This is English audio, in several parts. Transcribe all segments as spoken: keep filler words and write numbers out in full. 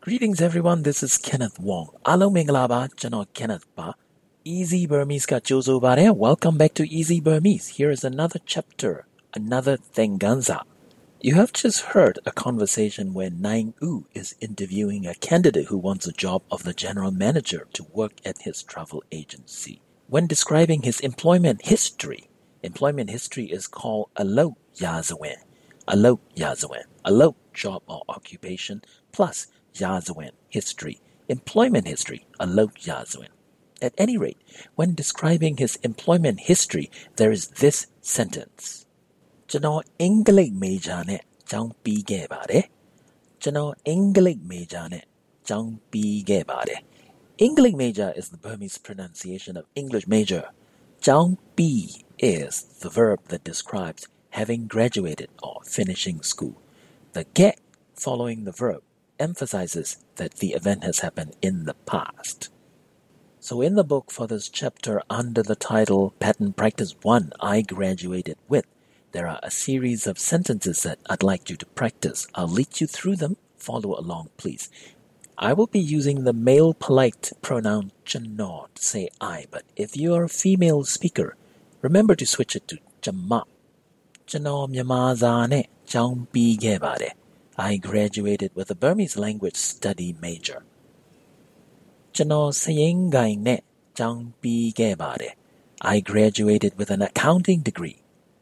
Greetings everyone, this is Kenneth Wong. အားလုံးမင်္ဂလာပါ ကျွန်တော် Kenneth ပါ Easy Burmese ကကြိုဆိုပါတယ် Welcome back to Easy Burmese. Here is another chapter, another Thenganza. You have just heard a conversation where Naing U is interviewing a candidate who wants a job of the general manager to work at his travel agency. When describing his employment history, employment history is called Alok Yazawin. Alok Yazawin. Alok, job or occupation, plus Yazawin, history, employment history, Alok Yazawin. At any rate, when describing his employment history, there is this sentence. ကျွန်တော်အင်္ဂလိပ် major နဲ့ကျောင်းပြီးခဲ့ပါတယ် ကျွန်တော်အင်္ဂလိပ် major နဲ့ကျောင်းပြီးခဲ့ပါတယ် English major is the Burmese pronunciation of English major. ကျောင်းပြီး is the verb that describes having graduated or finishing school. The get following the verb emphasizes that the event has happened in the past. So in the book for this chapter under the title Pattern Practice one, I graduated with, there are a series of sentences that I'd like you to practice. I'll lead you through them. Follow along, please. I will be using the male polite pronoun ကျွန်တော် to say I, but if you are a female speaker, remember to switch it to ကျွန်မ ကျွန်တော်မြန်မာစာနဲ့ကျောင်းပြီးခဲ့ပါတယ် I graduated with a Burmese language study major. ကျွန်တော်စာရင်းကိုင်နဲ့ကျောင်းပြီးခဲ့ပါတယ် I graduated with an accounting degree.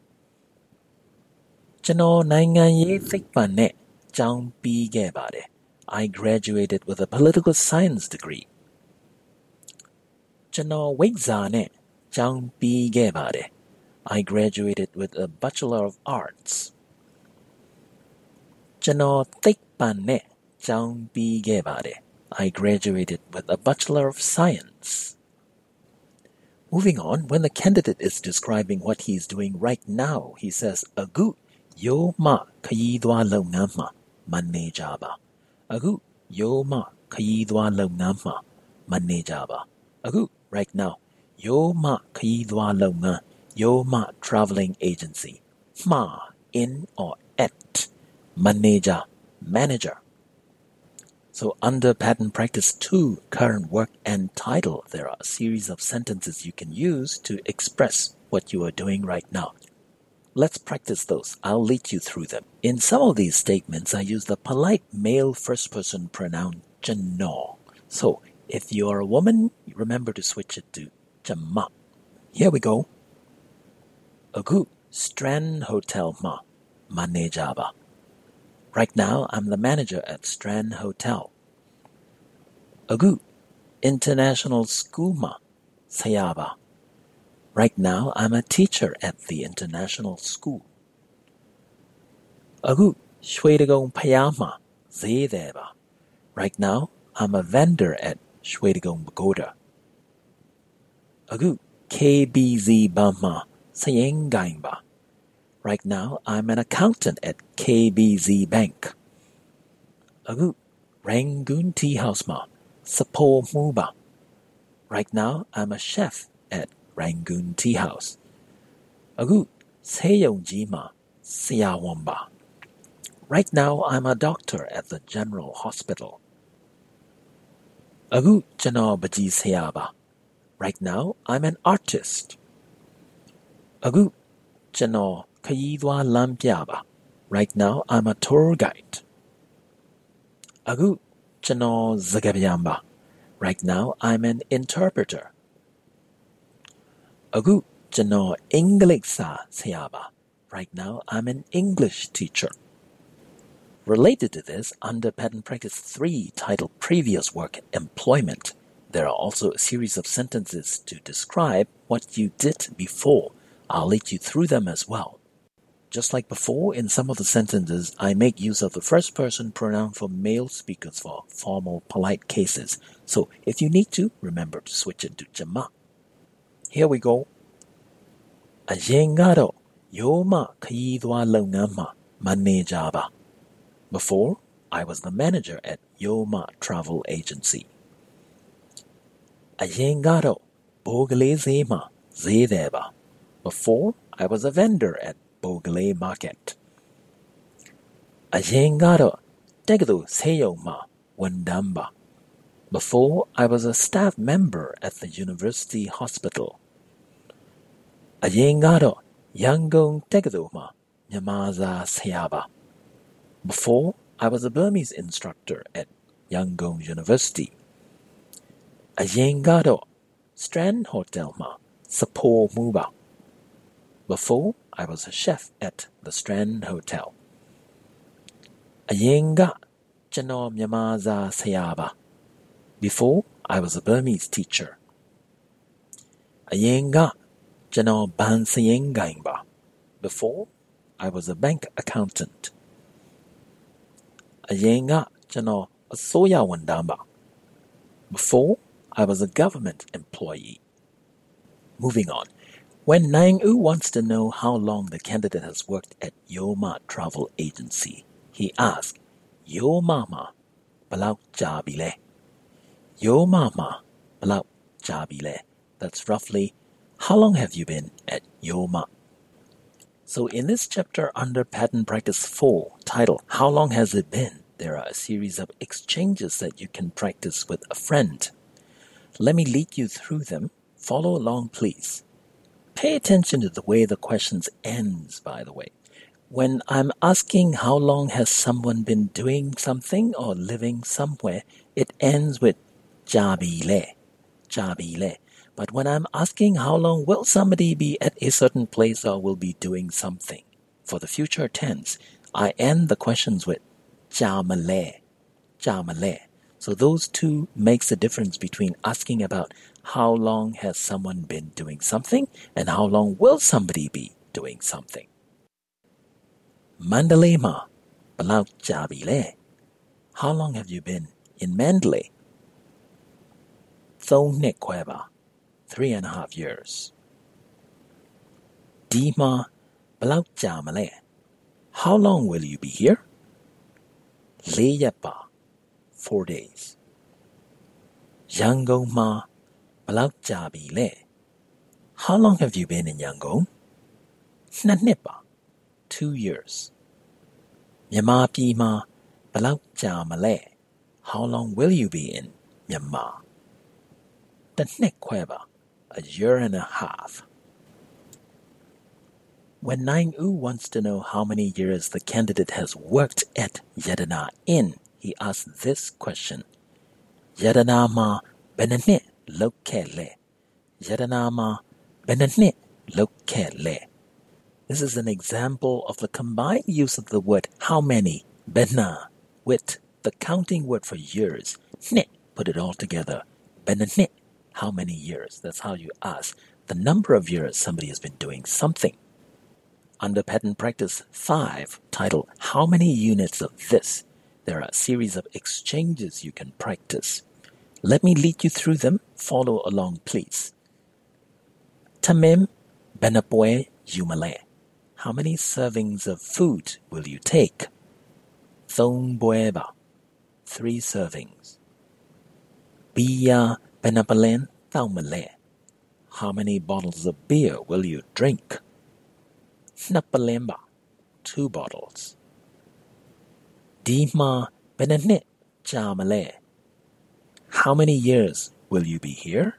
ကျွန်တော်နိုင်ငံရေးသိပ္ပံနဲ့ကျောင်းပြီးခဲ့ပါတယ် I graduated with a political science degree. ကျွန်တော်ဝိဇ္ဇာနဲ့ကျောင်းပြီးခဲ့ပါတယ် I graduated with a Bachelor of Arts. ကျွန်တော်သိပ္ပံနဲ့ကျောင်းပြီးခဲ့ပါတယ် I graduated with a Bachelor of Science. Moving on, when the candidate is describing what he is doing right now, he says, Agu, yo ma khayidwa laungan ma manager ba. Agu, yo ma khayidwa laungan ma manager ba. Agu, right now, yo ma khayidwa laungan, yo ma traveling agency. Ma, in or at. Manager, manager. So under pattern practice two, current work and title, there are a series of sentences you can use to express what you are doing right now. Let's practice those. I'll lead you through them. In some of these statements, I use the polite male first-person pronoun ကျွန်တော် So if you are a woman, remember to switch it to ကျွန်မ Here we go. Agu, Strand Hotel ma manager ba. Right now, I'm the manager at Strand Hotel. Agu, International School ma sayaba. Right now, I'm a teacher at the International School. Agu, Shwedagong Payama Zedeba. Right now, I'm a vendor at Shwedagong Pagoda. Agu, K B Z Bama Sayengaimba. Right now, I'm an accountant at K B Z Bank. Agu, Rangoon Tea House ma Sapo Muba. Right now, I'm a chef at Rangoon Tea House. Agu, Seyongji ma Siyawamba. Right now, I'm a doctor at the General Hospital. Agu, Jano Baji Seyaba. Right now, I'm an artist. Agu, Jano Kayidwa Lampiaba. Right now, I'm a tour guide. Agu, Jano Zagabyamba. Right now, I'm an interpreter. Agu, Jano Ingliksa Sayaba. Right now, I'm an English teacher. Related to this, under pattern practice three, titled Previous Work Employment, there are also a series of sentences to describe what you did before. I'll lead you through them as well. Just like before, in some of the sentences, I make use of the first-person pronoun for male speakers for formal, polite cases. So, if you need to, remember to switch it to ကျွန်မ Here we go. အရင်ကတော့ရိုးမခရီးသွားလုပ်ငန်းမှာ manager ပါ Before, I was the manager at Yoma Travel Agency. အရင်ကတော့ဘိုးကလေးဈေးမှာဈေးတယ်ပါ Before, I was a vendor at Bogley Market. အရင်ကတော့တက္ကသိုလ်ဆေးရုံမှာဝန်ထမ်းပါ Before, I was a staff member at the university hospital. အရင်ကတော့ ရန်ကုန်တက္ကသိုလ်မှာ မြန်မာစာဆရာပါ Before, I was a Burmese instructor at Yangon University. အရင်ကတော့ Strand Hotel မှာ စဖိုမှုပါ Before, I was a chef at the Strand Hotel. အရင်က ကျွန်တော်မြန်မာစာဆရာပါ Before, I was a Burmese teacher. အရင်က ကျွန်တော်ဘဏ်စာရင်းကိုင်ပါ Before, I was a bank accountant. အရင်က ကျွန်တော်အစိုးရဝန်ထမ်းပါ Before, I was a government employee. Moving on. When Nang U wants to know how long the candidate has worked at Yoma Travel Agency, he asks, Yoma ma balauk jabile. Yoma ma balauk jabile. That's roughly, how long have you been at Yoma? So in this chapter under Pattern Practice four, titled, How Long Has It Been? There are a series of exchanges that you can practice with a friend. Let me lead you through them. Follow along, please. Pay attention to the way the questions ends, by the way. When I'm asking how long has someone been doing something or living somewhere, it ends with jabile, jabile. But when I'm asking how long will somebody be at a certain place or will be doing something, for the future tense, I end the questions with jamale, jamale. So those two makes the difference between asking about how long has someone been doing something and how long will somebody be doing something. Mandalay ma balauk jabile. How long have you been in Mandalay? Thong nik kweba. Three and a half years. Dima balauk jamale. How long will you be here? Leyepa. Four days. Yangon ma balauk jabile. How long have you been in Yangon? Nanipa. Two years. Myanmar pi ma balauk jamale. How long will you be in Myanmar? Tanek kweba. A year and a half. When Nang U wants to know how many years the candidate has worked at Yadana Inn, he asks this question. Yadana ma benanit lokele. Yadana ma benanit lokele. This is an example of the combined use of the word how many, bena, with the counting word for years. Nit, put it all together. Benanit. How many years? That's how you ask the number of years somebody has been doing something. Under Pattern Practice five, titled, How Many Units of This? There are a series of exchanges you can practice. Let me lead you through them. Follow along, please. Tamim benapwe yumale. How many servings of food will you take? Thong boeba. Three servings. Biya benapalen thaumale. How many bottles of beer will you drink? Napalemba. Two bottles. Dima benanit jamale. How many years will you be here?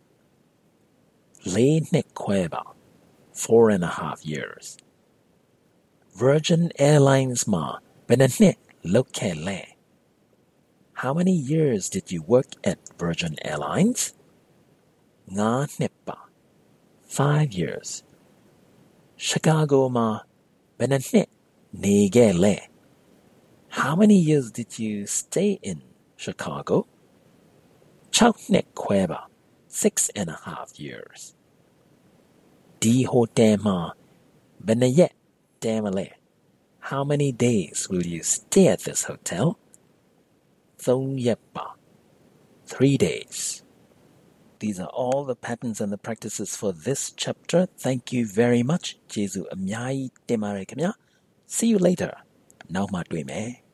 Le nekweba. Four and a half years. Virgin Airlines ma benanit lokele. How many years did you work at Virgin Airlines? Nga nipa. Five years. Chicago ma benanit negele. How many years did you stay in Chicago? Chownik kweba. Six and a half years. Di hotema benayet damale. How many days will you stay at this hotel? Thong yepa. Three days. These are all the patterns and the practices for this chapter. Thank you very much. Jesu amyai temare kamya. See you later. Now ma dwe me.